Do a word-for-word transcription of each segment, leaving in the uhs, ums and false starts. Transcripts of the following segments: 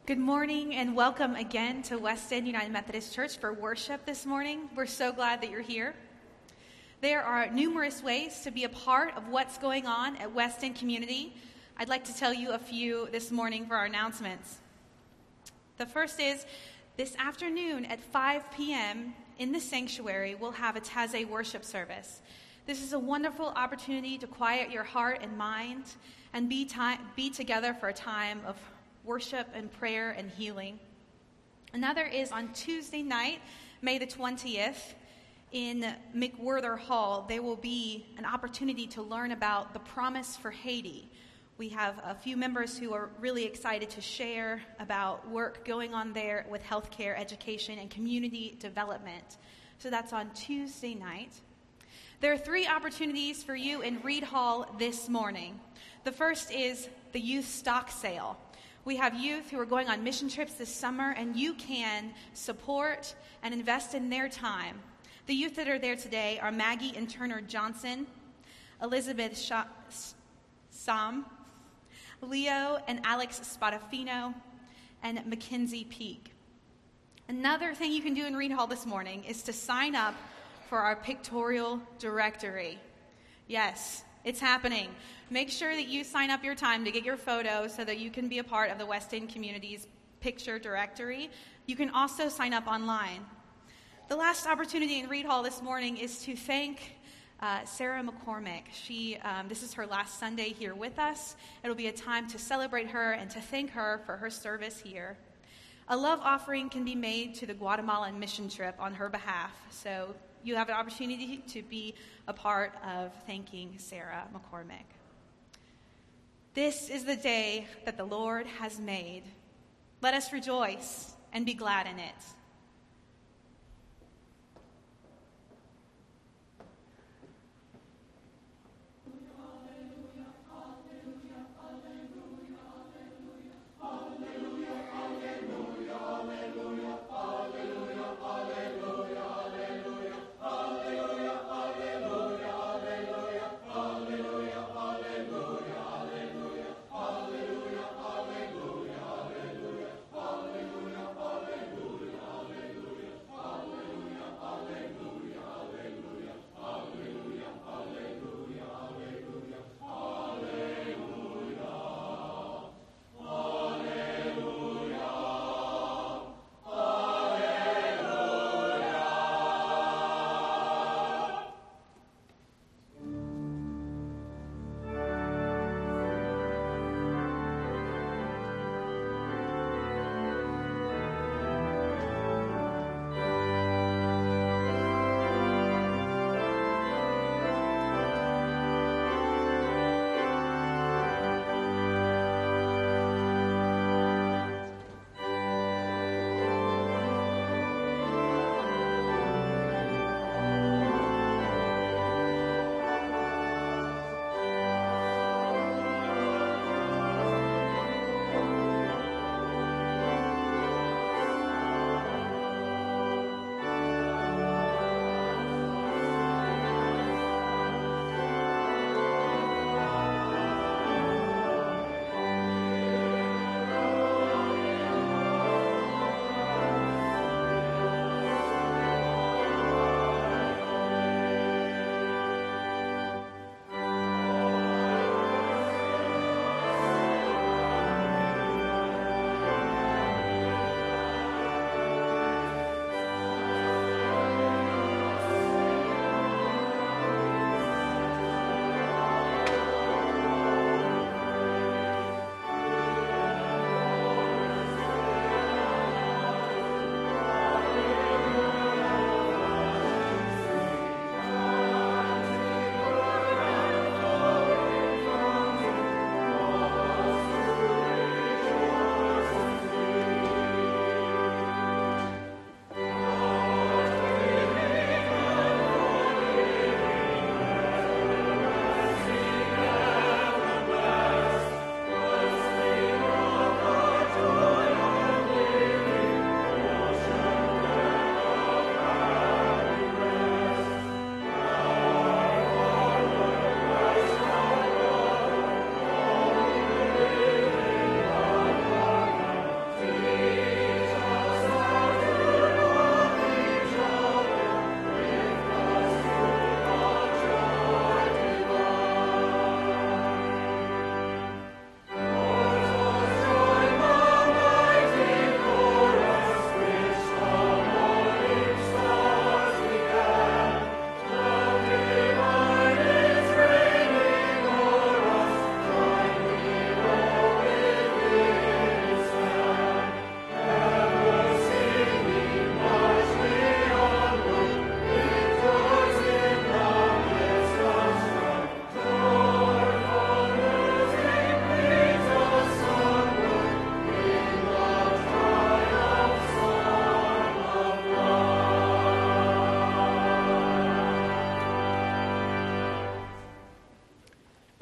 Good morning and welcome again to West End United Methodist Church for worship this morning. We're so glad that you're here. There are numerous ways to be a part of what's going on at West End Community. I'd like to tell you a few this morning for our announcements. The first is this afternoon at five p.m. in the sanctuary, we'll have a Taizé worship service. This is a wonderful opportunity to quiet your heart and mind and be, time, be together for a time of worship and prayer and healing. Another is on Tuesday night, May the twentieth, in McWhirter Hall. There will be an opportunity to learn about the promise for Haiti. We have a few members who are really excited to share about work going on there with healthcare, education, and community development. So that's on Tuesday night. There are three opportunities for you in Reed Hall this morning. The first is the youth stock sale. We have youth who are going on mission trips this summer, and you can support and invest in their time. The youth that are there today are Maggie and Turner Johnson, Elizabeth Sha- Sam, Leo and Alex Spadafino, and Mackenzie Peak. Another thing you can do in Reed Hall this morning is to sign up for our pictorial directory. Yes, it's happening. Make sure that you sign up your time to get your photo so that you can be a part of the West End Community's picture directory. You can also sign up online. The last opportunity in Reed Hall this morning is to thank uh, Sarah McCormick. She, um, this is her last Sunday here with us. It'll be a time to celebrate her and to thank her for her service here. A love offering can be made to the Guatemalan mission trip on her behalf. So you have an opportunity to be a part of thanking Sarah McCormick. This is the day that the Lord has made. Let us rejoice and be glad in it.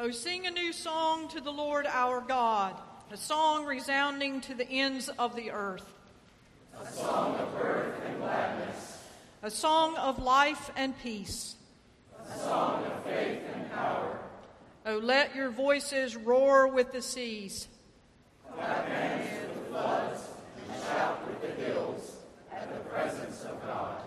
Oh, sing a new song to the Lord our God, a song resounding to the ends of the earth. A song of mirth and gladness. A song of life and peace. A song of faith and power. Oh, let your voices roar with the seas. Clap hands with the floods and shout with the hills at the presence of God.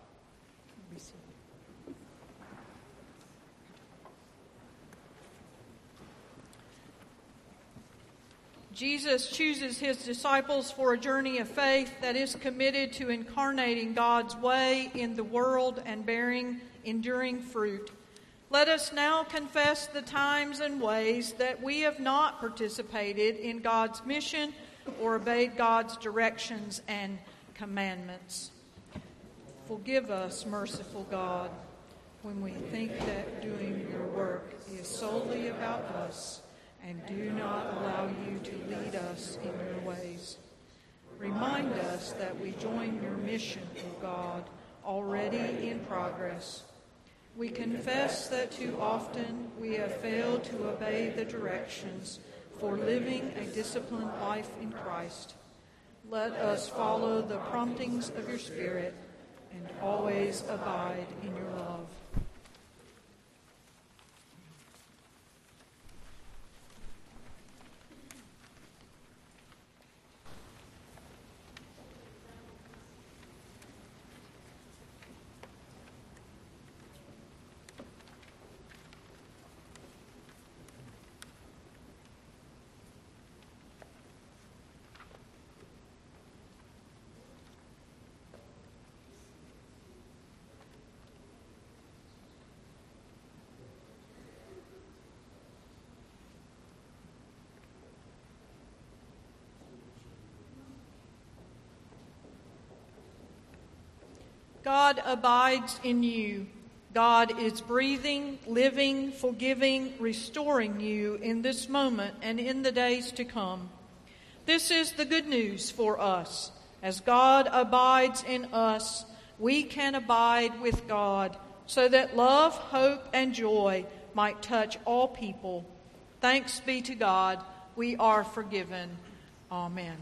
Jesus chooses his disciples for a journey of faith that is committed to incarnating God's way in the world and bearing enduring fruit. Let us now confess the times and ways that we have not participated in God's mission or obeyed God's directions and commandments. Forgive us, merciful God, when we think that doing your work is solely about us, and do not allow you to lead us in your ways. Remind us that we join your mission, O God, already in progress. We confess that too often we have failed to obey the directions for living a disciplined life in Christ. Let us follow the promptings of your Spirit and always abide in your love. God abides in you. God is breathing, living, forgiving, restoring you in this moment and in the days to come. This is the good news for us. As God abides in us, we can abide with God, so that love, hope, and joy might touch all people. Thanks be to God, we are forgiven. Amen.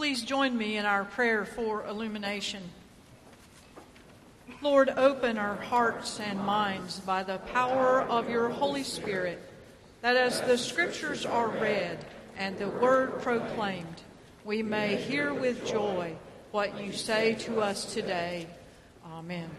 Please join me in our prayer for illumination. Lord, open our hearts and minds by the power of your Holy Spirit, that as the Scriptures are read and the Word proclaimed, we may hear with joy what you say to us today. Amen.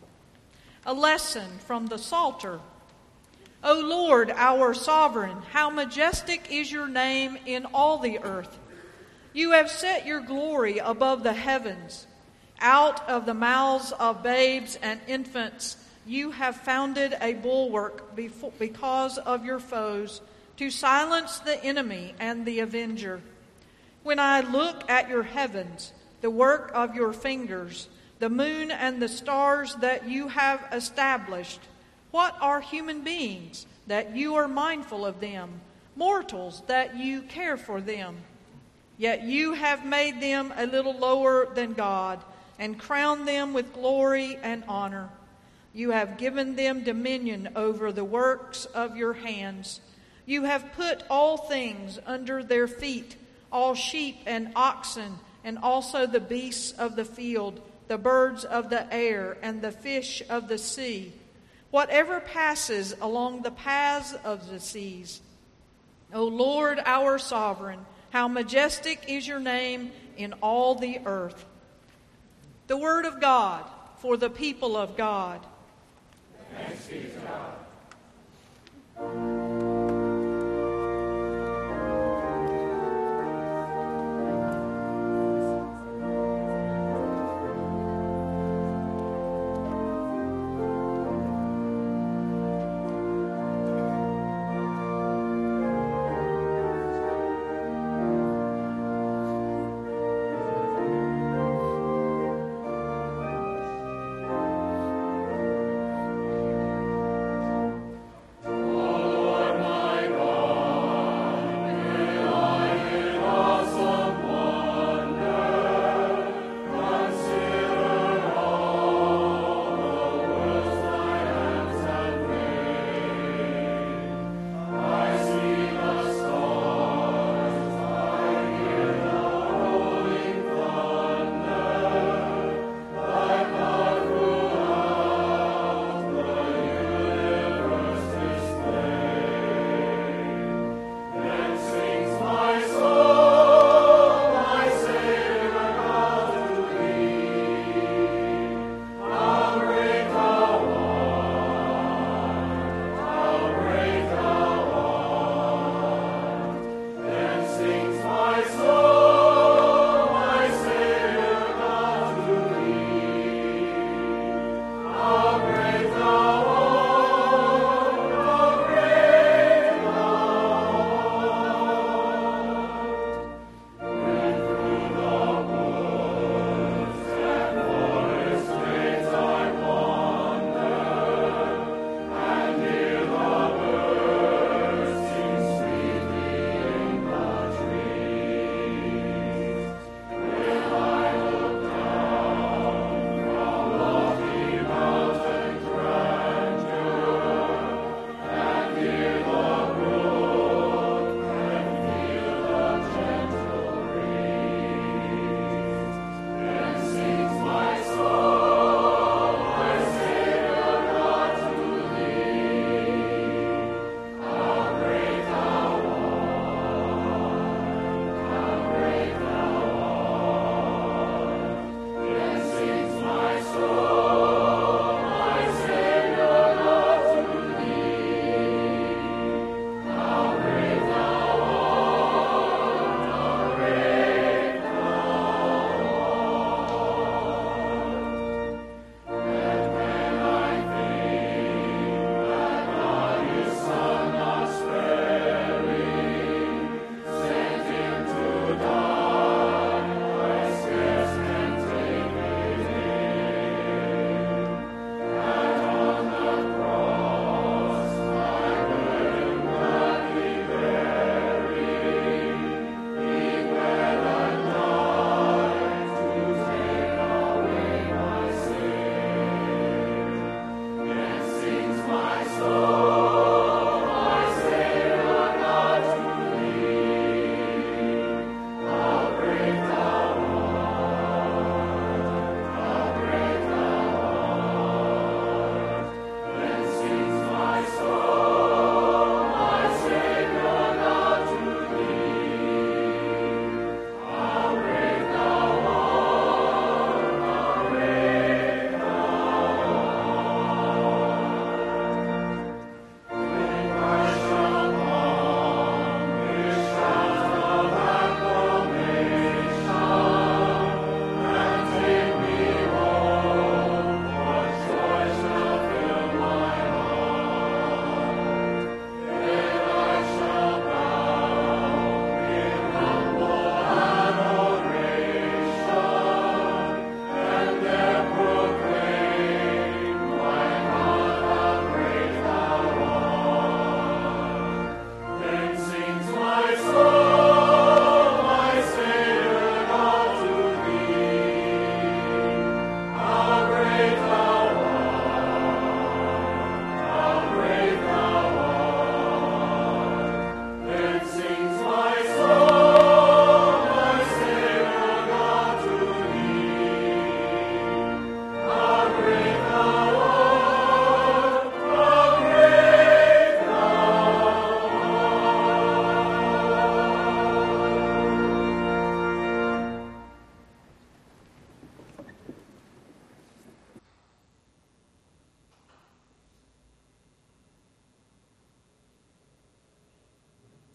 A lesson from the Psalter. O Lord, our sovereign, how majestic is your name in all the earth. You have set your glory above the heavens. Out of the mouths of babes and infants, you have founded a bulwark before, because of your foes, to silence the enemy and the avenger. When I look at your heavens, the work of your fingers, the moon and the stars that you have established, what are human beings that you are mindful of them, mortals that you care for them? Yet you have made them a little lower than God, and crowned them with glory and honor. You have given them dominion over the works of your hands. You have put all things under their feet, all sheep and oxen, and also the beasts of the field, the birds of the air, and the fish of the sea, whatever passes along the paths of the seas. O Lord, our sovereign, how majestic is your name in all the earth. The word of God for the people of God. Thanks be to God. O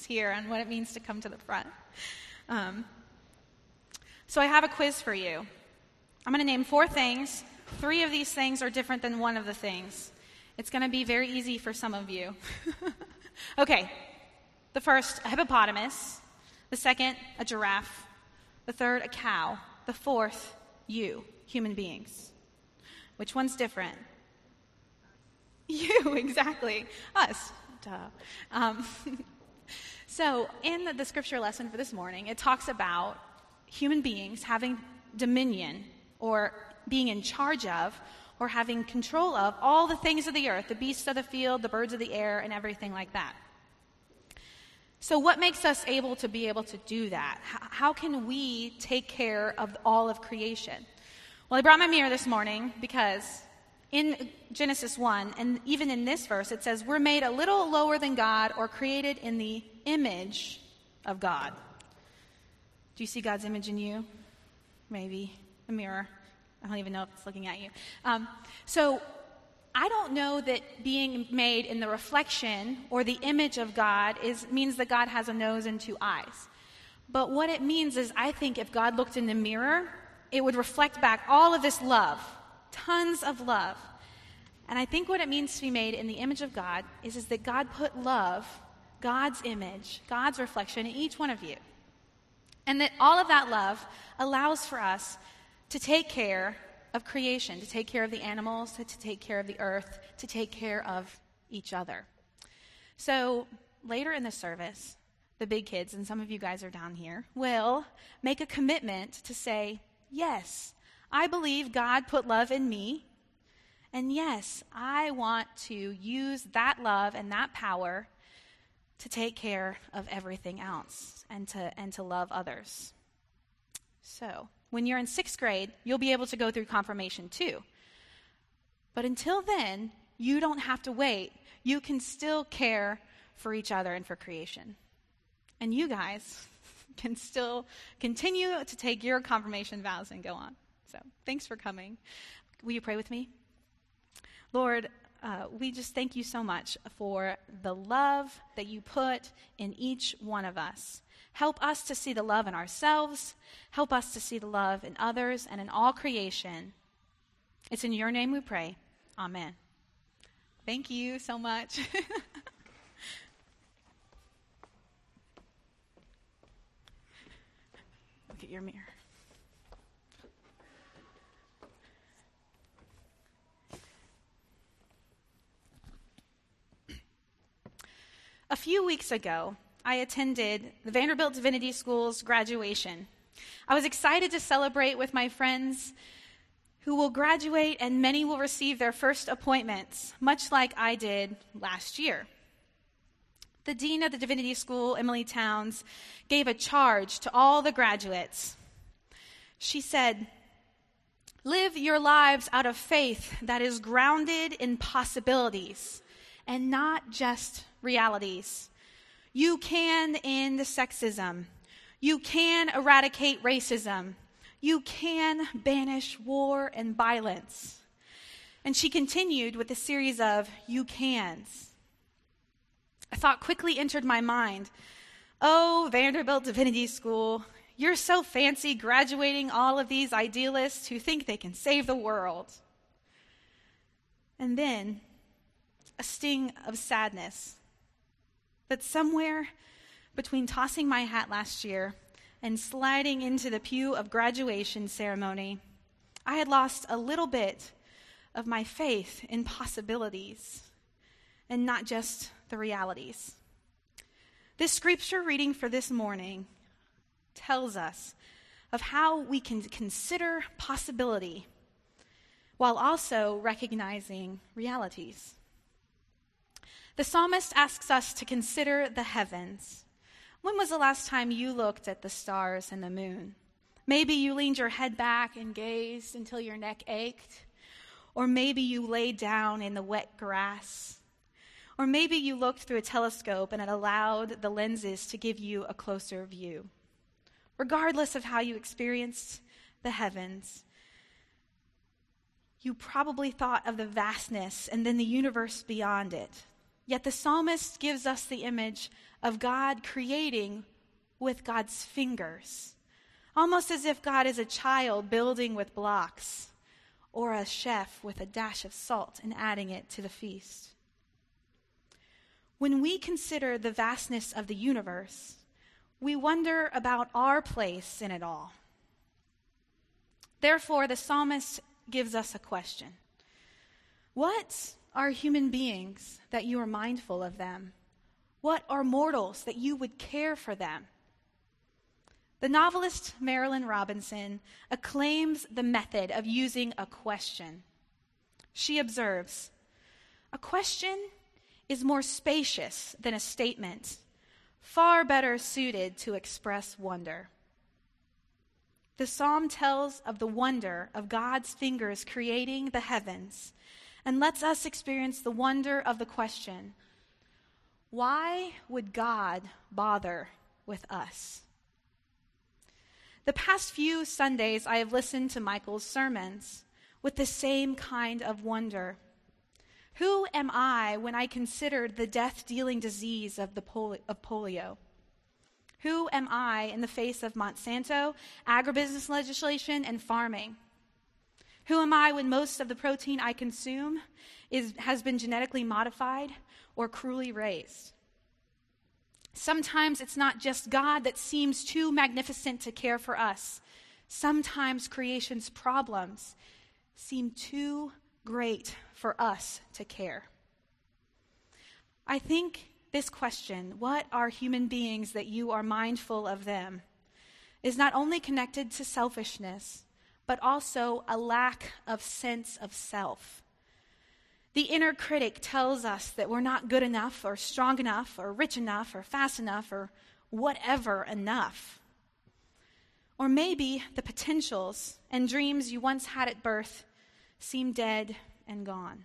here on what it means to come to the front. Um, so I have a quiz for you. I'm going to name four things. Three of these things are different than one of the things. It's going to be very easy for some of you. Okay, the first, a hippopotamus. The second, a giraffe. The third, a cow. The fourth, you, human beings. Which one's different? You, exactly. Us. Duh. Um, so in the, the scripture lesson for this morning, it talks about human beings having dominion or being in charge of or having control of all the things of the earth, the beasts of the field, the birds of the air, and everything like that. So what makes us able to be able to do that? H- how can we take care of all of creation? Well, I brought my mirror this morning because in Genesis one, and even in this verse, it says, we're made a little lower than God or created in the image of God. Do you see God's image in you? Maybe. A mirror. I don't even know if it's looking at you. Um, so I don't know that being made in the reflection or the image of God is means that God has a nose and two eyes. But what it means is I think if God looked in the mirror, it would reflect back all of this love, tons of love. And I think what it means to be made in the image of God is, is that God put love, God's image, God's reflection in each one of you. And that all of that love allows for us to take care of creation, to take care of the animals, to, to take care of the earth, to take care of each other. So later in the service, the big kids, and some of you guys are down here, will make a commitment to say, yes, I believe God put love in me, and yes, I want to use that love and that power to take care of everything else and to and to love others. So when you're in sixth grade, you'll be able to go through confirmation too. But until then, you don't have to wait. You can still care for each other and for creation. And you guys can still continue to take your confirmation vows and go on. So thanks for coming. Will you pray with me? Lord, uh, we just thank you so much for the love that you put in each one of us. Help us to see the love in ourselves. Help us to see the love in others and in all creation. It's in your name we pray. Amen. Thank you so much. Look at your mirror. A few weeks ago, I attended the Vanderbilt Divinity School's graduation. I was excited to celebrate with my friends who will graduate, and many will receive their first appointments, much like I did last year. The dean of the Divinity School, Emily Towns, gave a charge to all the graduates. She said, "Live your lives out of faith that is grounded in possibilities and not just realities. You can end sexism. You can eradicate racism. You can banish war and violence." And she continued with a series of you cans. A thought quickly entered my mind. Oh, Vanderbilt Divinity School, you're so fancy graduating all of these idealists who think they can save the world. And then a sting of sadness that somewhere between tossing my hat last year and sliding into the pew of graduation ceremony, I had lost a little bit of my faith in possibilities and not just the realities. This scripture reading for this morning tells us of how we can consider possibility while also recognizing realities. The psalmist asks us to consider the heavens. When was the last time you looked at the stars and the moon? Maybe you leaned your head back and gazed until your neck ached. Or maybe you laid down in the wet grass. Or maybe you looked through a telescope and it allowed the lenses to give you a closer view. Regardless of how you experienced the heavens, you probably thought of the vastness and then the universe beyond it. Yet the psalmist gives us the image of God creating with God's fingers, almost as if God is a child building with blocks, or a chef with a dash of salt and adding it to the feast. When we consider the vastness of the universe, we wonder about our place in it all. Therefore, the psalmist gives us a question. What are human beings that you are mindful of them? What are mortals that you would care for them? The novelist Marilynne Robinson acclaims the method of using a question. She observes, "A question is more spacious than a statement, far better suited to express wonder." The psalm tells of the wonder of God's fingers creating the heavens and lets us experience the wonder of the question, why would God bother with us? The past few Sundays, I have listened to Michael's sermons with the same kind of wonder. Who am I when I consider the death-dealing disease of, the poli- of polio? Who am I in the face of Monsanto, agribusiness legislation, and farming? Who am I when most of the protein I consume is, has been genetically modified or cruelly raised? Sometimes it's not just God that seems too magnificent to care for us. Sometimes creation's problems seem too great for us to care. I think this question, what are human beings that you are mindful of them, is not only connected to selfishness, but also a lack of sense of self. The inner critic tells us that we're not good enough or strong enough or rich enough or fast enough or whatever enough. Or maybe the potentials and dreams you once had at birth seem dead and gone.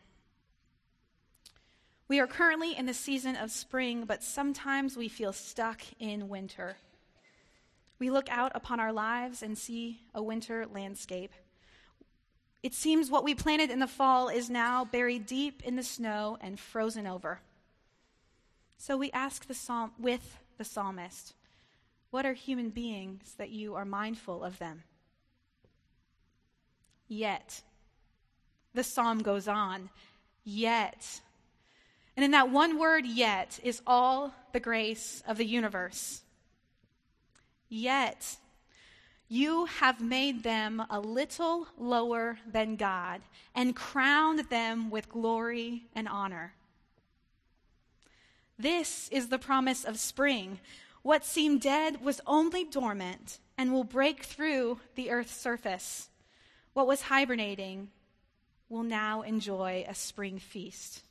We are currently in the season of spring, but sometimes we feel stuck in winter. We look out upon our lives and see a winter landscape. It seems what we planted in the fall is now buried deep in the snow and frozen over. So we ask the psalm with the psalmist, what are human beings that you are mindful of them? Yet, the psalm goes on, yet. And in that one word, yet, is all the grace of the universe. Yet, you have made them a little lower than God and crowned them with glory and honor. This is the promise of spring. What seemed dead was only dormant and will break through the earth's surface. What was hibernating will now enjoy a spring feast.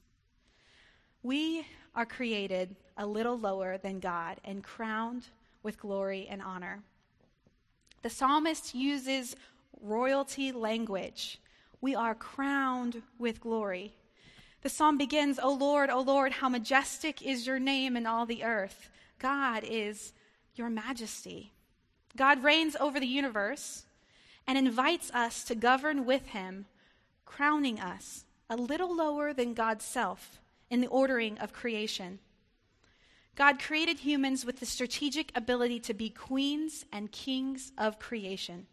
We are created a little lower than God and crowned with glory and honor. The psalmist uses royalty language. We are crowned with glory. The psalm begins, O Lord, O Lord, how majestic is your name in all the earth. God is your majesty. God reigns over the universe and invites us to govern with him, crowning us a little lower than God's self in the ordering of creation. God created humans with the strategic ability to be queens and kings of creation.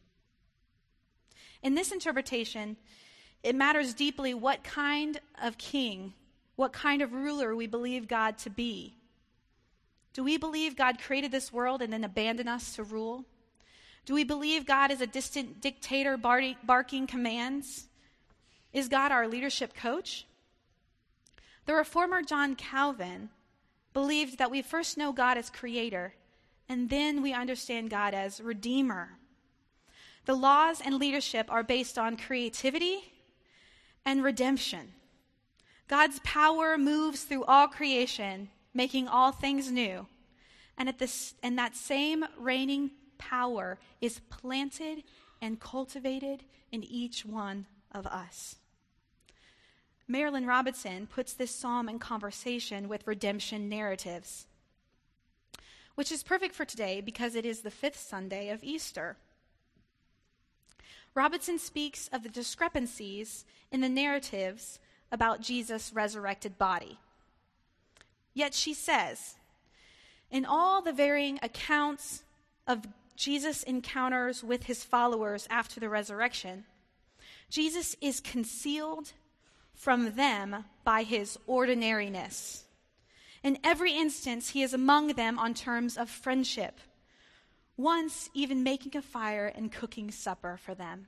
In this interpretation, it matters deeply what kind of king, what kind of ruler we believe God to be. Do we believe God created this world and then abandoned us to rule? Do we believe God is a distant dictator barking commands? Is God our leadership coach? The reformer John Calvin believed that we first know God as creator, and then we understand God as redeemer. The laws and leadership are based on creativity and redemption. God's power moves through all creation, making all things new. And, at this, and that same reigning power is planted and cultivated in each one of us. Marilynne Robinson puts this psalm in conversation with redemption narratives, which is perfect for today because it is the fifth Sunday of Easter. Robinson speaks of the discrepancies in the narratives about Jesus' resurrected body. Yet she says, in all the varying accounts of Jesus' encounters with his followers after the resurrection, Jesus is concealed from them by his ordinariness. In every instance, he is among them on terms of friendship, once even making a fire and cooking supper for them.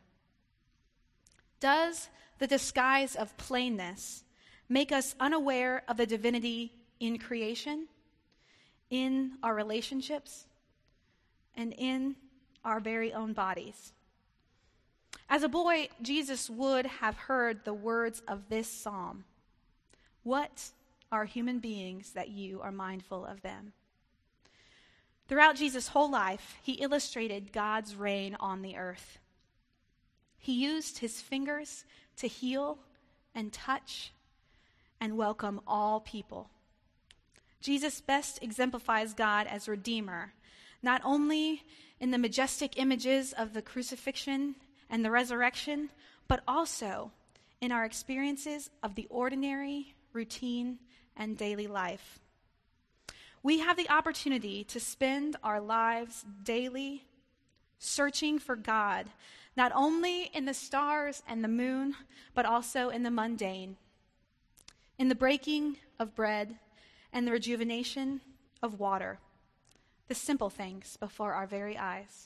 Does the disguise of plainness make us unaware of the divinity in creation, in our relationships, and in our very own bodies? As a boy, Jesus would have heard the words of this psalm. What are human beings that you are mindful of them? Throughout Jesus' whole life, he illustrated God's reign on the earth. He used his fingers to heal and touch and welcome all people. Jesus best exemplifies God as Redeemer, not only in the majestic images of the crucifixion and the resurrection, but also in our experiences of the ordinary, routine, and daily life. We have the opportunity to spend our lives daily searching for God, not only in the stars and the moon, but also in the mundane, in the breaking of bread and the rejuvenation of water, the simple things before our very eyes.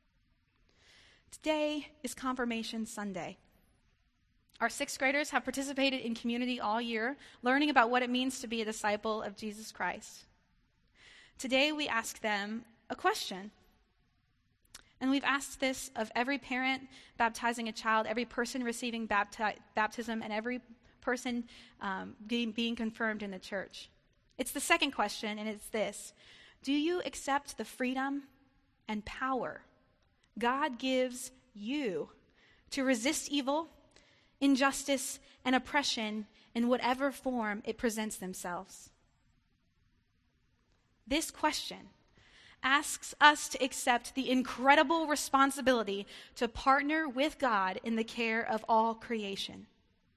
Today is Confirmation Sunday. Our sixth graders have participated in community all year, learning about what it means to be a disciple of Jesus Christ. Today we ask them a question. And we've asked this of every parent baptizing a child, every person receiving bapti- baptism, and every person um, being, being confirmed in the church. It's the second question, and it's this: do you accept the freedom and power God gives you to resist evil, injustice, and oppression in whatever form it presents themselves? This question asks us to accept the incredible responsibility to partner with God in the care of all creation.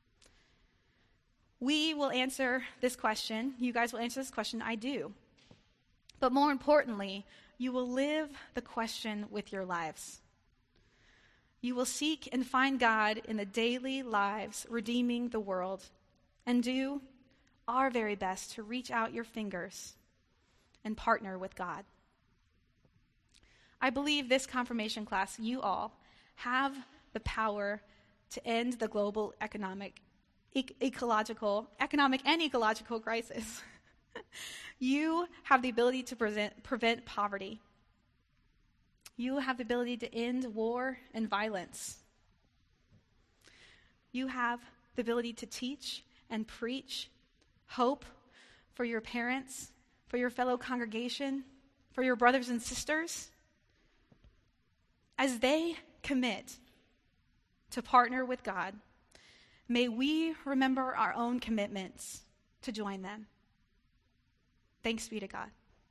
We will answer this question. You guys will answer this question. I do. But more importantly, you will live the question with your lives. You will seek and find God in the daily lives, redeeming the world, and do our very best to reach out your fingers and partner with God. I believe this confirmation class, you all, have the power to end the global economic, e- ecological, economic and ecological crisis. You have the ability to present, prevent poverty. You have the ability to end war and violence. You have the ability to teach and preach hope for your parents, for your fellow congregation, for your brothers and sisters. As they commit to partner with God, may we remember our own commitments to join them. Thanks be to God.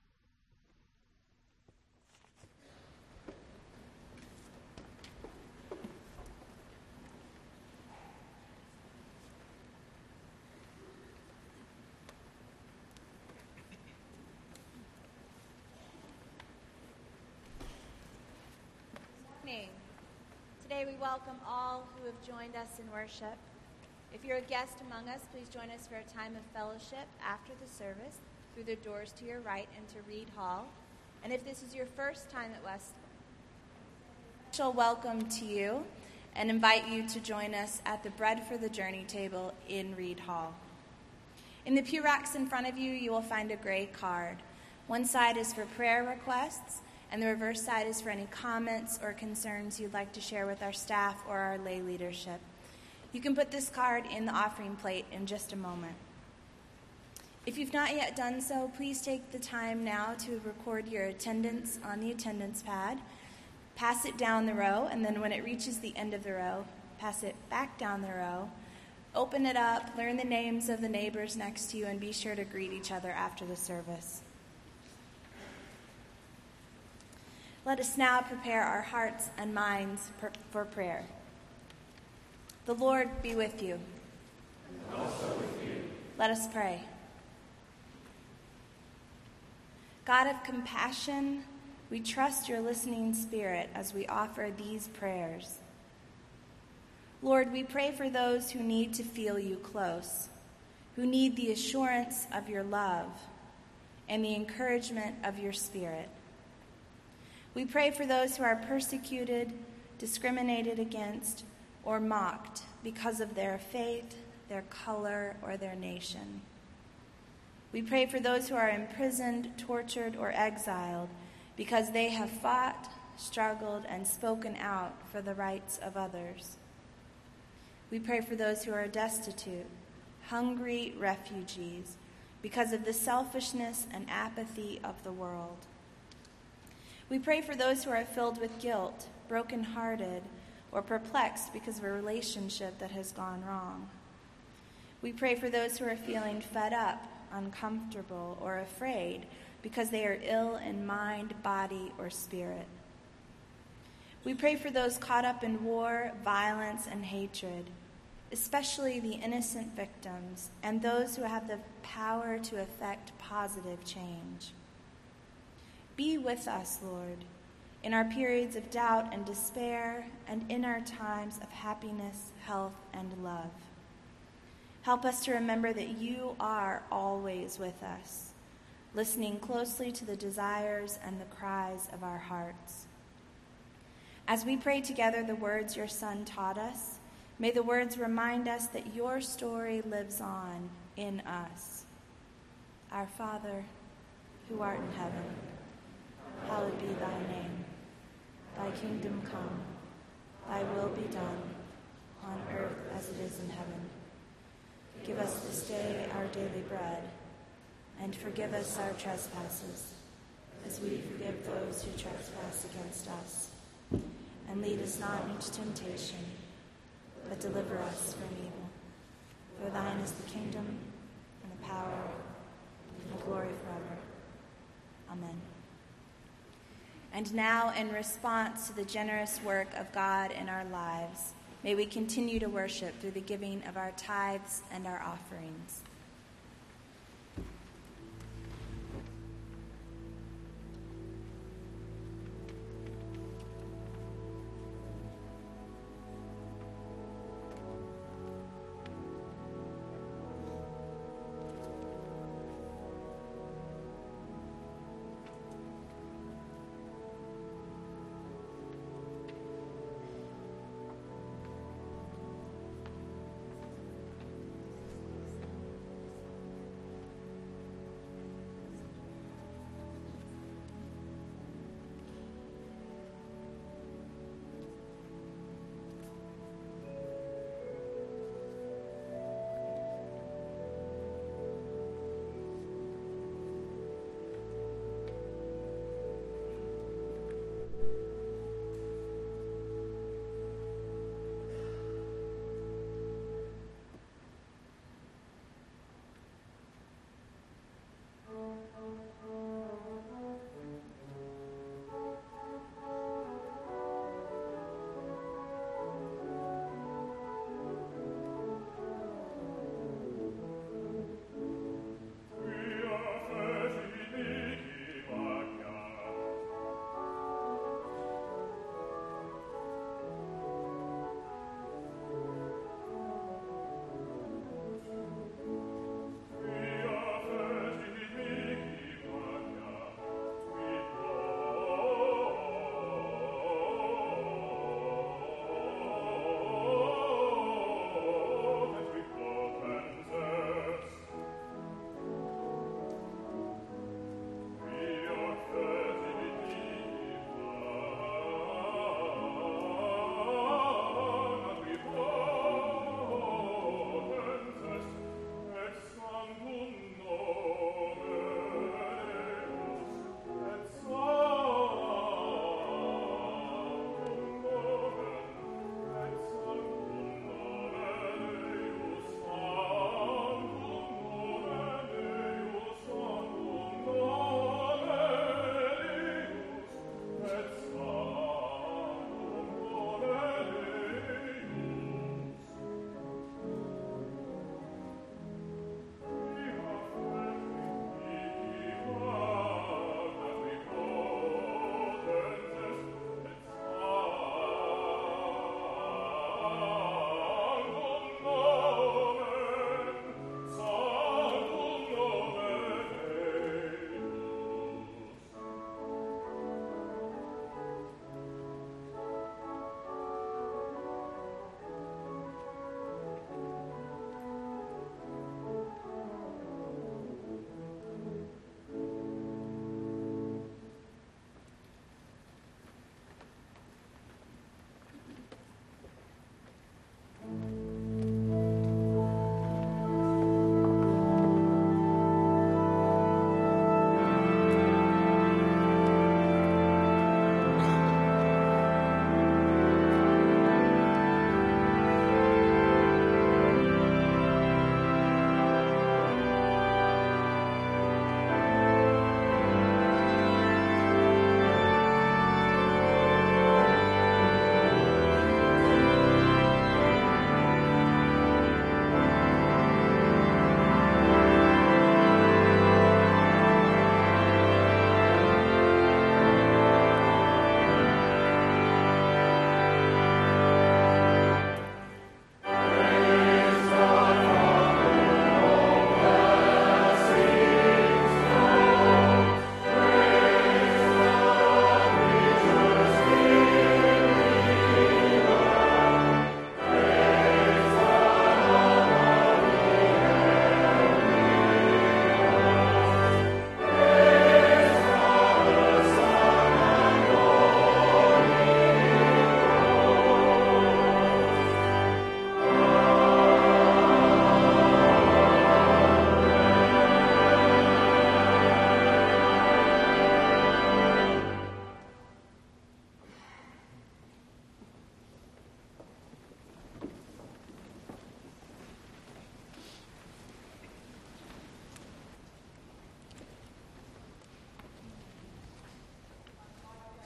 Today we welcome all who have joined us in worship. If you're a guest among us, please join us for a time of fellowship after the service through the doors to your right into Reed Hall. And if this is your first time at West, special welcome to you and invite you to join us at the Bread for the Journey table in Reed Hall. In the pew racks in front of you, you will find a gray card. One side is for prayer requests, and the reverse side is for any comments or concerns you'd like to share with our staff or our lay leadership. You can put this card in the offering plate in just a moment. If you've not yet done so, please take the time now to record your attendance on the attendance pad. Pass it down the row, and then when it reaches the end of the row, pass it back down the row. Open it up, learn the names of the neighbors next to you, and be sure to greet each other after the service. Let us now prepare our hearts and minds for prayer. The Lord be with you. And also with you. Let us pray. God of compassion, we trust your listening spirit as we offer these prayers. Lord, we pray for those who need to feel you close, who need the assurance of your love and the encouragement of your spirit. We pray for those who are persecuted, discriminated against, or mocked because of their faith, their color, or their nation. We pray for those who are imprisoned, tortured, or exiled because they have fought, struggled, and spoken out for the rights of others. We pray for those who are destitute, hungry refugees because of the selfishness and apathy of the world. We pray for those who are filled with guilt, brokenhearted, or perplexed because of a relationship that has gone wrong. We pray for those who are feeling fed up, uncomfortable, or afraid because they are ill in mind, body, or spirit. We pray for those caught up in war, violence, and hatred, especially the innocent victims and those who have the power to effect positive change. Be with us, Lord, in our periods of doubt and despair, and in our times of happiness, health, and love. Help us to remember that you are always with us, listening closely to the desires and the cries of our hearts. As we pray together the words your Son taught us, may the words remind us that your story lives on in us. Our Father, who art in heaven, hallowed be thy name. Thy kingdom come, thy will be done, on earth as it is in heaven. Give us this day our daily bread, and forgive us our trespasses, as we forgive those who trespass against us. And lead us not into temptation, but deliver us from evil. For thine is the kingdom, and the power, and the glory forever. Amen. And now, in response to the generous work of God in our lives, may we continue to worship through the giving of our tithes and our offerings.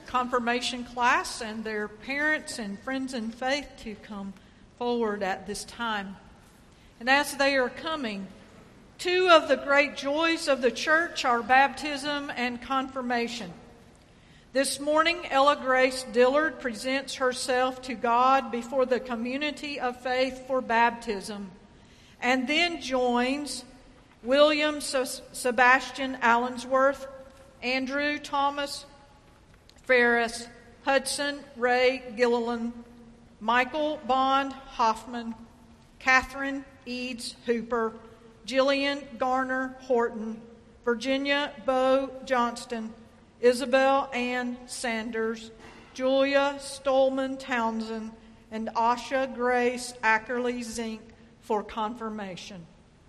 confirmation class and their parents and friends in faith to come forward at this time. And as they are coming, two of the great joys of the church are baptism and confirmation. This morning, Ella Grace Dillard presents herself to God before the community of faith for baptism, and then joins William Sebastian Allensworth, Andrew Thomas Ferris, Hudson Ray Gilliland, Michael Bond Hoffman, Catherine Eads Hooper, Jillian Garner Horton, Virginia Bo Johnston, Isabel Ann Sanders, Julia Stolman Townsend, and Asha Grace Ackerley Zink for confirmation.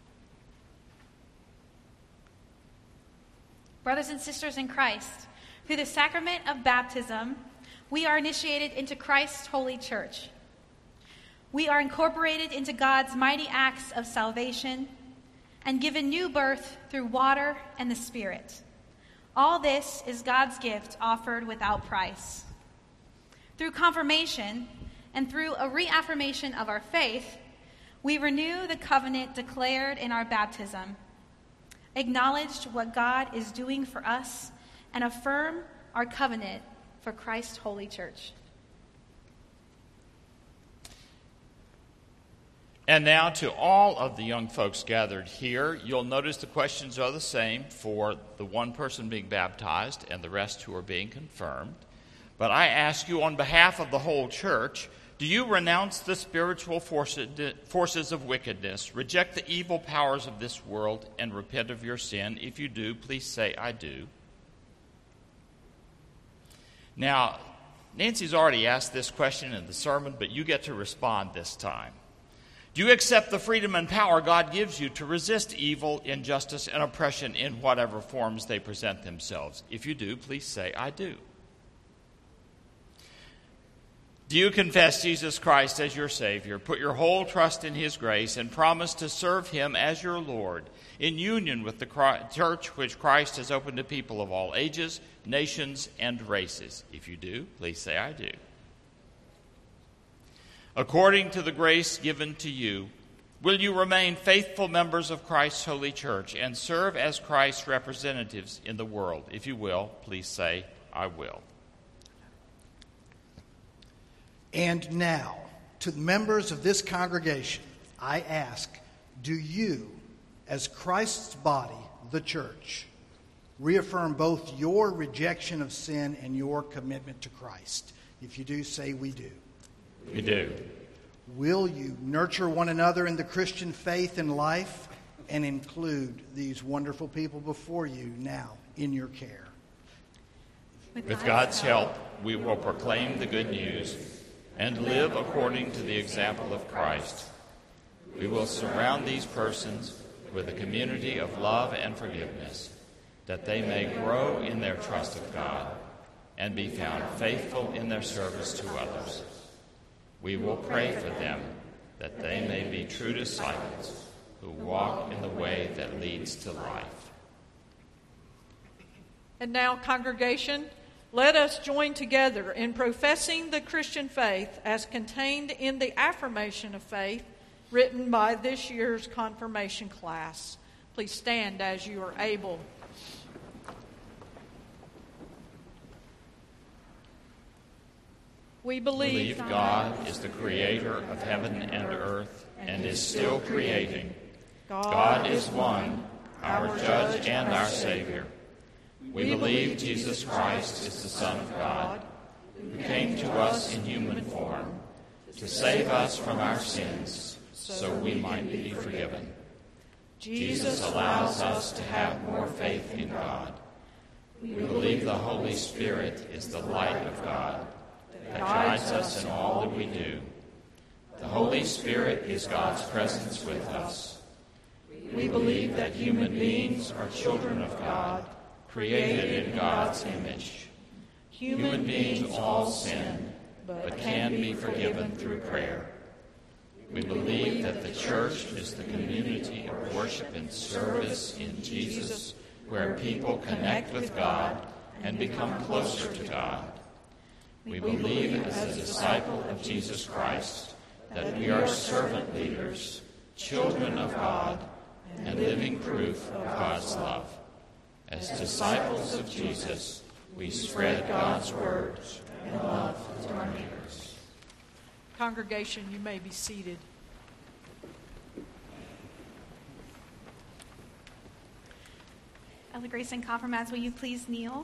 Brothers and sisters in Christ, through the sacrament of baptism, we are initiated into Christ's holy church. We are incorporated into God's mighty acts of salvation and given new birth through water and the Spirit. All this is God's gift offered without price. Through confirmation and through a reaffirmation of our faith, we renew the covenant declared in our baptism, acknowledge what God is doing for us, and affirm our covenant for Christ's holy church. And now to all of the young folks gathered here, you'll notice the questions are the same for the one person being baptized and the rest who are being confirmed. But I ask you on behalf of the whole church, do you renounce the spiritual forces of wickedness, reject the evil powers of this world, and repent of your sin? If you do, please say, I do. Now, Nancy's already asked this question in the sermon, but you get to respond this time. Do you accept the freedom and power God gives you to resist evil, injustice, and oppression in whatever forms they present themselves? If you do, please say, I do. Do you confess Jesus Christ as your Savior, put your whole trust in His grace, and promise to serve Him as your Lord in union with the church which Christ has opened to people of all ages, nations, and races? If you do, please say, I do. According to the grace given to you, will you remain faithful members of Christ's holy church and serve as Christ's representatives in the world? If you will, please say, I will. And now, to the members of this congregation, I ask, do you, as Christ's body, the church, reaffirm both your rejection of sin and your commitment to Christ? If you do, say we do. We do. Will you nurture one another in the Christian faith and life and include these wonderful people before you now in your care? With God's help, we will proclaim the good news and live according to the example of Christ. We will surround these persons with a community of love and forgiveness, that they may grow in their trust of God and be found faithful in their service to others. We will pray for them that they may be true disciples who walk in the way that leads to life. And now, congregation, let us join together in professing the Christian faith as contained in the affirmation of faith written by this year's confirmation class. Please stand as you are able. We believe, believe God is the creator of heaven and earth and is still creating. God is one, our judge and our Savior. We believe Jesus Christ is the Son of God, who came to us in human form to save us from our sins so we might be forgiven. Jesus allows us to have more faith in God. We believe the Holy Spirit is the light of God that guides us in all that we do. The Holy Spirit is God's presence with us. We believe that human beings are children of God, created in God's image. Human beings all sin, but can be forgiven through prayer. We believe that the church is the community of worship and service in Jesus, where people connect with God and become closer to God. We believe as a disciple of Jesus Christ that we are servant leaders, children of God, and living proof of God's love. As disciples of Jesus, we spread God's word and love to our neighbors. Congregation, you may be seated. Elder Grace and Confirmands, will you please kneel?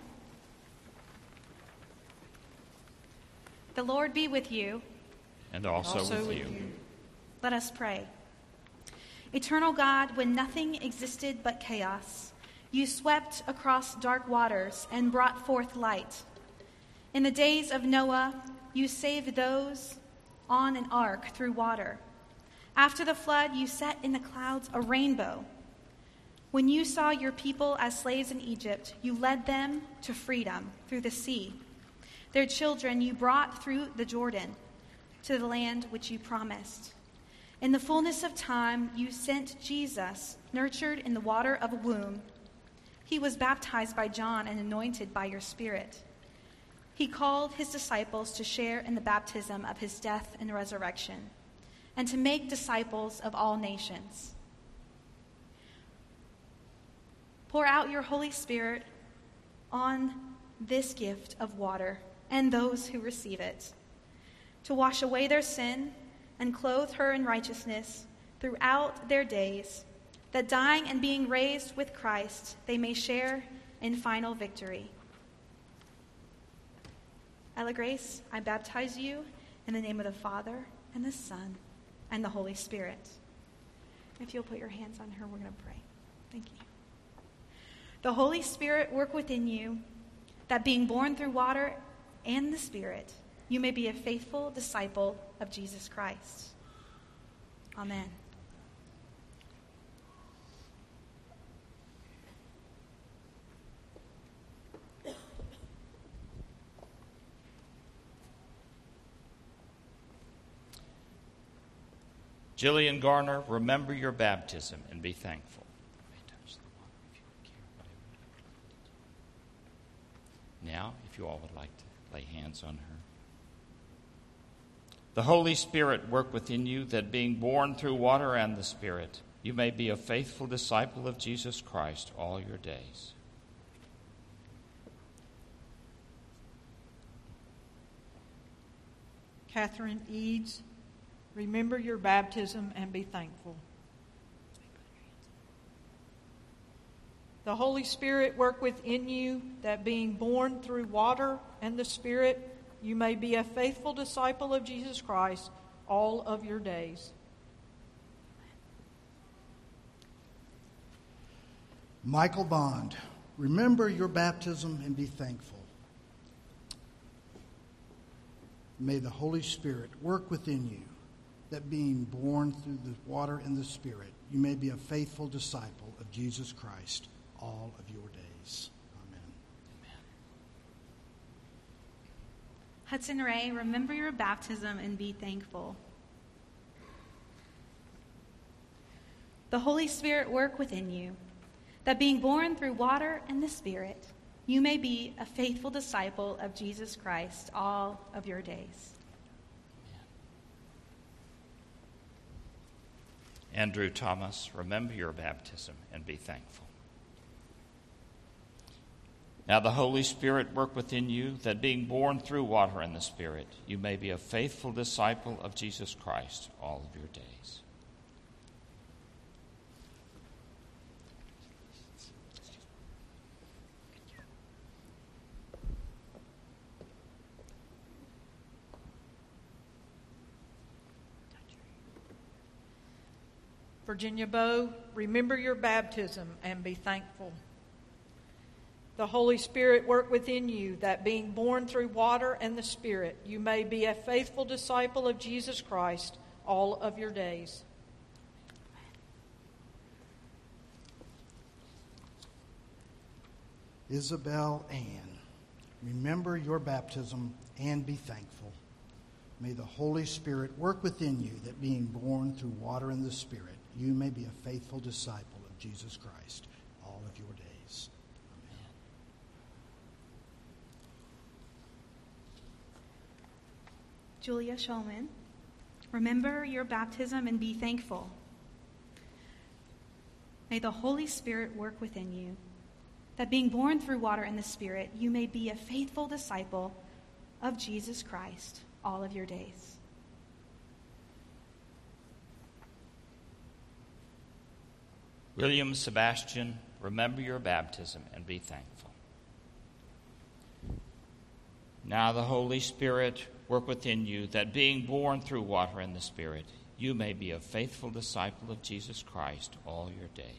The Lord be with you. And also, Also with with you. you. Let us pray. Eternal God, when nothing existed but chaos, you swept across dark waters and brought forth light. In the days of Noah, you saved those on an ark through water. After the flood, you set in the clouds a rainbow. When you saw your people as slaves in Egypt, you led them to freedom through the sea. Their children you brought through the Jordan to the land which you promised. In the fullness of time, you sent Jesus, nurtured in the water of a womb. He was baptized by John and anointed by your Spirit. He called his disciples to share in the baptism of his death and resurrection, and to make disciples of all nations. Pour out your Holy Spirit on this gift of water and those who receive it, to wash away their sin and clothe her in righteousness throughout their days, that dying and being raised with Christ, they may share in final victory. Ella Grace, I baptize you in the name of the Father and the Son and the Holy Spirit. If you'll put your hands on her, we're going to pray. Thank you. The Holy Spirit work within you, that being born through water and the Spirit, you may be a faithful disciple of Jesus Christ. Amen. Jillian Garner, remember your baptism and be thankful. Now, if you all would like to lay hands on her. The Holy Spirit work within you, that being born through water and the Spirit, you may be a faithful disciple of Jesus Christ all your days. Catherine Eads, remember your baptism and be thankful. The Holy Spirit work within you, that being born through water and the Spirit, you may be a faithful disciple of Jesus Christ all of your days. Michael Bond, remember your baptism and be thankful. May the Holy Spirit work within you, that being born through the water and the Spirit, you may be a faithful disciple of Jesus Christ all of your days. Amen. Amen. Hudson Ray, remember your baptism and be thankful. The Holy Spirit work within you, that being born through water and the Spirit, you may be a faithful disciple of Jesus Christ all of your days. Andrew Thomas, remember your baptism and be thankful. Now the Holy Spirit work within you, that being born through water and the Spirit, you may be a faithful disciple of Jesus Christ all of your days. Virginia Bowe, remember your baptism and be thankful. The Holy Spirit work within you, that being born through water and the Spirit, you may be a faithful disciple of Jesus Christ all of your days. Isabel Ann, remember your baptism and be thankful. May the Holy Spirit work within you, that being born through water and the Spirit, you may be a faithful disciple of Jesus Christ all of your days. Amen. Julia Shulman. Remember your baptism and be thankful. May the Holy Spirit work within you, that being born through water and the Spirit, you may be a faithful disciple of Jesus Christ all of your days. William Sebastian, remember your baptism and be thankful. Now the Holy Spirit work within you, that being born through water and the Spirit, you may be a faithful disciple of Jesus Christ all your days.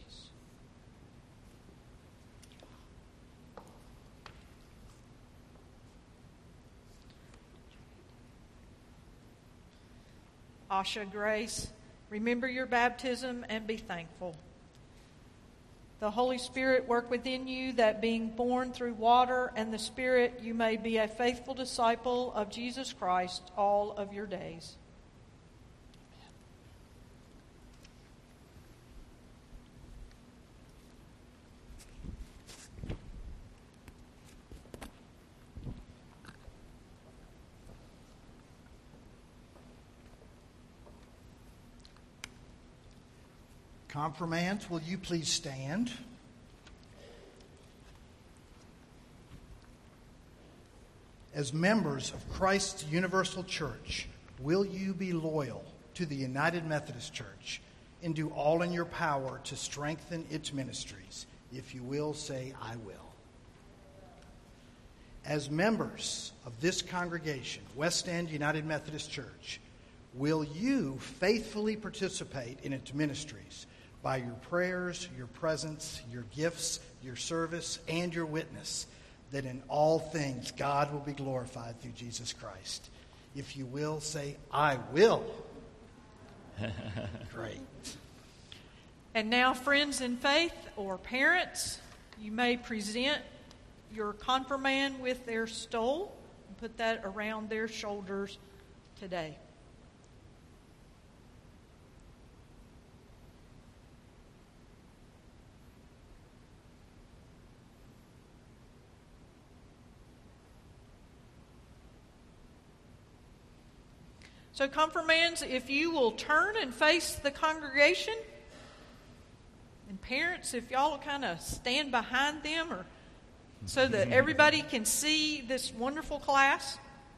Asha Grace, remember your baptism and be thankful. The Holy Spirit work within you, that being born through water and the Spirit, you may be a faithful disciple of Jesus Christ all of your days. Confirmands, will you please stand? As members of Christ's Universal Church, will you be loyal to the United Methodist Church and do all in your power to strengthen its ministries? If you will, say, I will. As members of this congregation, West End United Methodist Church, will you faithfully participate in its ministries by your prayers, your presence, your gifts, your service, and your witness, that in all things God will be glorified through Jesus Christ? If you will, say, I will. Great. And now, friends in faith or parents, you may present your confirmand with their stole and put that around their shoulders today. So, confirmands, if you will turn and face the congregation, and parents, if y'all will kind of stand behind them, or so that everybody can see this wonderful class.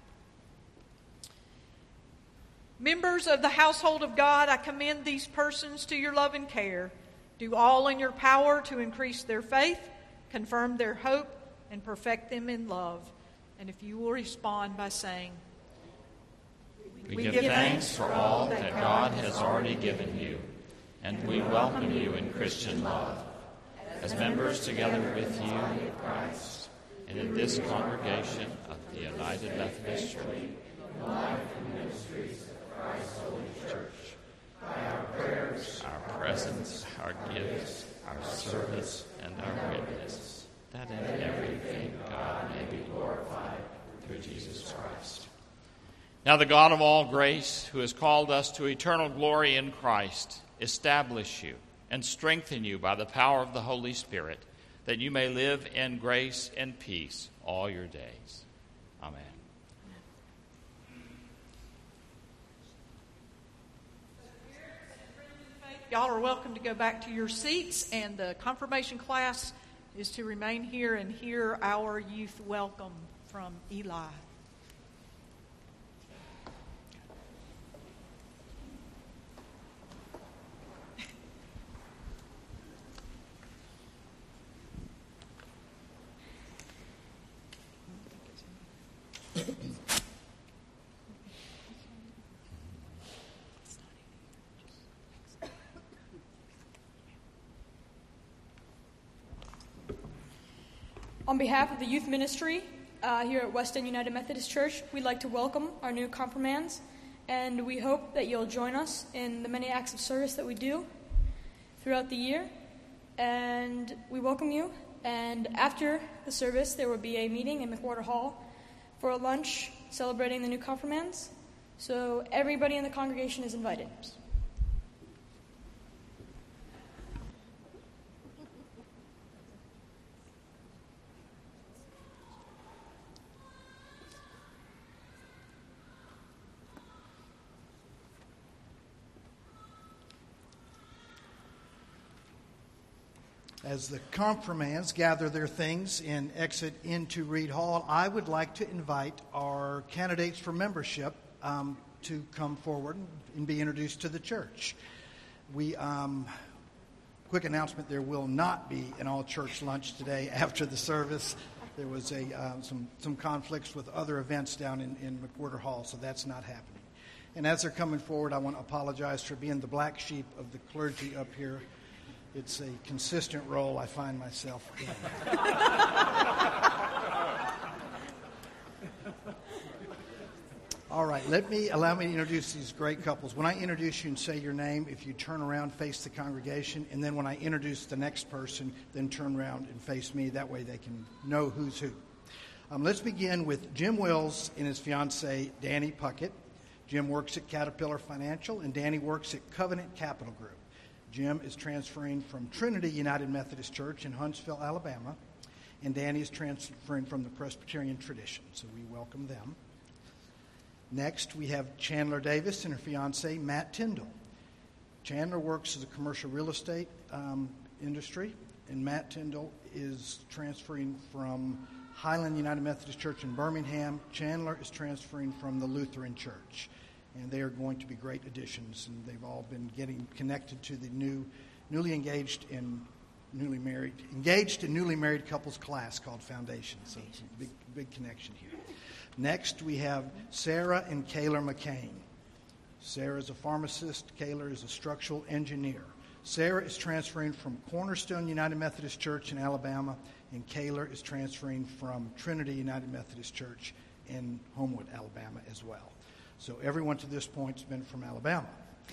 Members of the household of God, I commend these persons to your love and care. Do all in your power to increase their faith, confirm their hope, and perfect them in love. And if you will respond by saying, We, we give thanks for all that God has already given you, and we welcome you in Christian love, as members together with you in Christ, and in this congregation of the United Methodist Church, in the life and ministries of Christ's Holy Church, by our prayers, our presence, our gifts, our service, and our witness, that in everything God may be glorified through Jesus Christ. Now the God of all grace, who has called us to eternal glory in Christ, establish you and strengthen you by the power of the Holy Spirit, that you may live in grace and peace all your days. Amen. Y'all are welcome to go back to your seats, and the confirmation class is to remain here and hear our youth welcome from Eli. On behalf of the youth ministry uh, here at West End United Methodist Church, we'd like to welcome our new confirmands, and we hope that you'll join us in the many acts of service that we do throughout the year. And we welcome you, and after the service, there will be a meeting in McWhorter Hall for a lunch celebrating the new confirmands. So everybody in the congregation is invited. As the confirmands gather their things and exit into Reed Hall, I would like to invite our candidates for membership um, to come forward and be introduced to the church. We, um, quick announcement, there will not be an all-church lunch today after the service. There was a uh, some, some conflicts with other events down in, in McWhirter Hall, so that's not happening. And as they're coming forward, I want to apologize for being the black sheep of the clergy up here. It's a consistent role I find myself in. All right, let me allow me to introduce these great couples. When I introduce you and say your name, if you turn around, face the congregation, and then when I introduce the next person, then turn around and face me. That way they can know who's who. Um, let's begin with Jim Wills and his fiancée, Danny Puckett. Jim works at Caterpillar Financial, and Danny works at Covenant Capital Group. Jim is transferring from Trinity United Methodist Church in Huntsville, Alabama, and Danny is transferring from the Presbyterian tradition, so we welcome them. Next, we have Chandler Davis and her fiancé, Matt Tyndall. Chandler works as a commercial real estate um, industry, and Matt Tyndall is transferring from Highland United Methodist Church in Birmingham. Chandler is transferring from the Lutheran Church. And they are going to be great additions, and they've all been getting connected to the new, newly engaged and newly married, engaged and newly married couples class called Foundation. So it's a big, big connection here. Next, we have Sarah and Kaylor McCain. Sarah is a pharmacist. Kaylor is a structural engineer. Sarah is transferring from Cornerstone United Methodist Church in Alabama, and Kaylor is transferring from Trinity United Methodist Church in Homewood, Alabama as well. So everyone to this point has been from Alabama.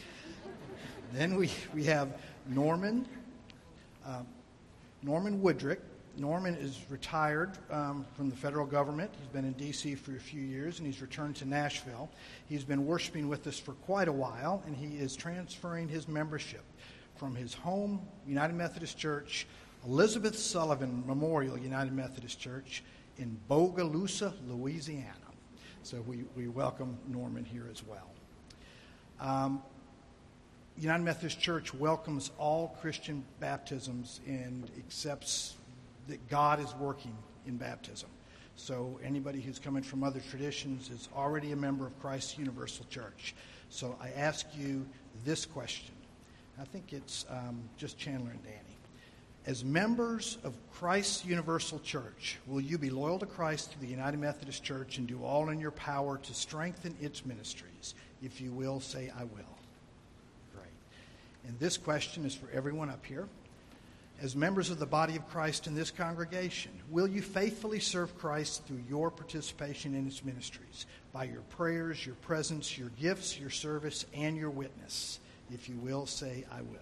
Then we, we have Norman, uh, Norman Woodrick. Norman is retired um, from the federal government. He's been in D C for a few years, and he's returned to Nashville. He's been worshiping with us for quite a while, and he is transferring his membership from his home, United Methodist Church, Elizabeth Sullivan Memorial United Methodist Church in Bogalusa, Louisiana. So we, we welcome Norman here as well. Um, United Methodist Church welcomes all Christian baptisms and accepts that God is working in baptism. So anybody who's coming from other traditions is already a member of Christ's Universal Church. So I ask you this question. I think it's um, just Chandler and Danny. As members of Christ's Universal Church, will you be loyal to Christ through the United Methodist Church and do all in your power to strengthen its ministries? If you will, say, I will. Great. And this question is for everyone up here. As members of the body of Christ in this congregation, will you faithfully serve Christ through your participation in its ministries, by your prayers, your presence, your gifts, your service, and your witness? If you will, say, I will.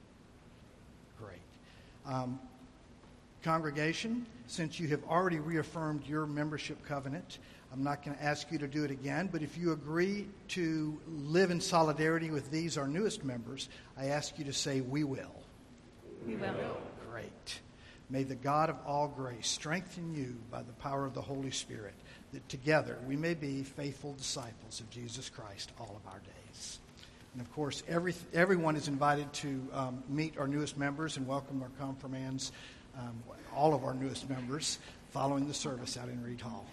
Great. Um, congregation, since you have already reaffirmed your membership covenant, I'm not going to ask you to do it again, but if you agree to live in solidarity with these, our newest members, I ask you to say, we will. We will. Great. May the God of all grace strengthen you by the power of the Holy Spirit, that together we may be faithful disciples of Jesus Christ all of our days. And of course, every, everyone is invited to um, meet our newest members and welcome our confirmands, um, all of our newest members, following the service out in Reed Hall.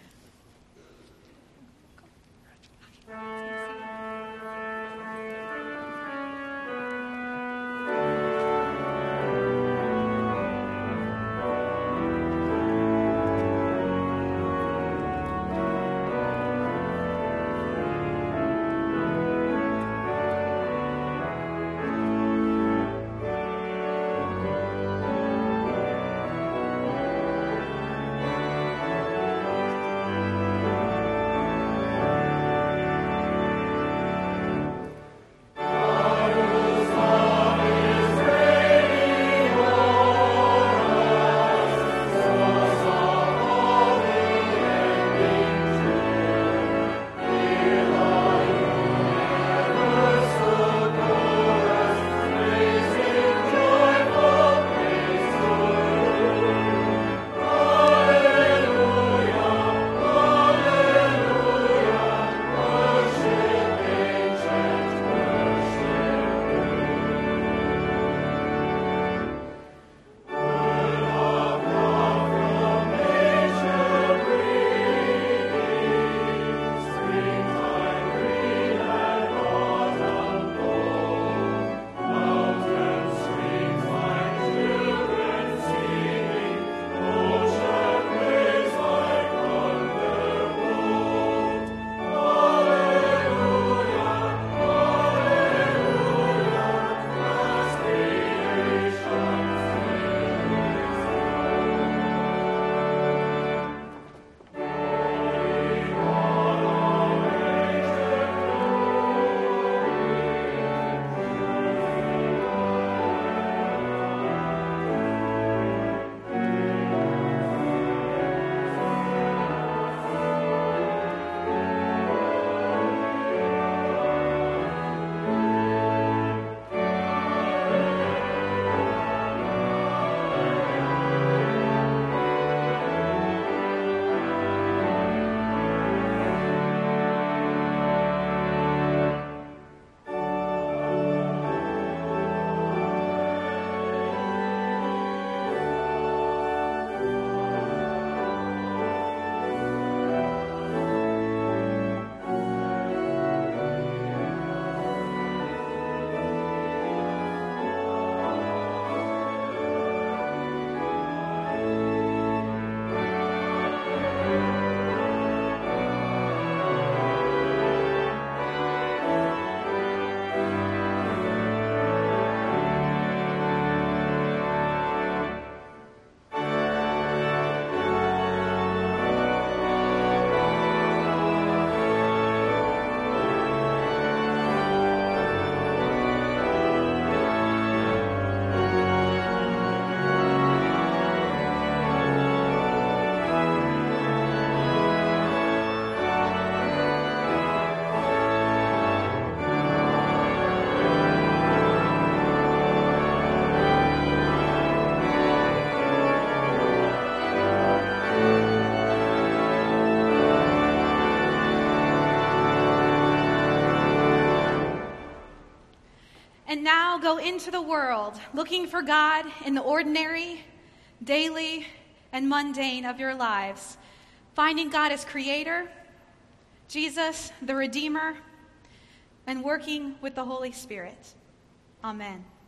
now go into the world looking for God in the ordinary, daily, and mundane of your lives, finding God as creator, Jesus, the Redeemer, and working with the Holy Spirit. Amen.